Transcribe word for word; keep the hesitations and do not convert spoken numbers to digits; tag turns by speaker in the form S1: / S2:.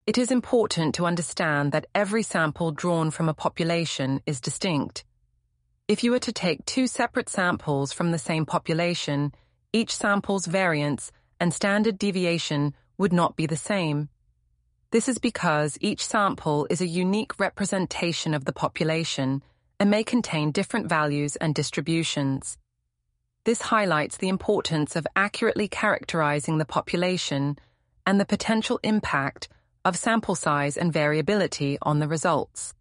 S1: It is important to understand that every sample drawn from a population is distinct. If you were to take two separate samples from the same population, each sample's variance and standard deviation would not be the same. This is because each sample is a unique representation of the population and may contain different values and distributions. This highlights the importance of accurately characterizing the population and the potential impact of sample size and variability on the results.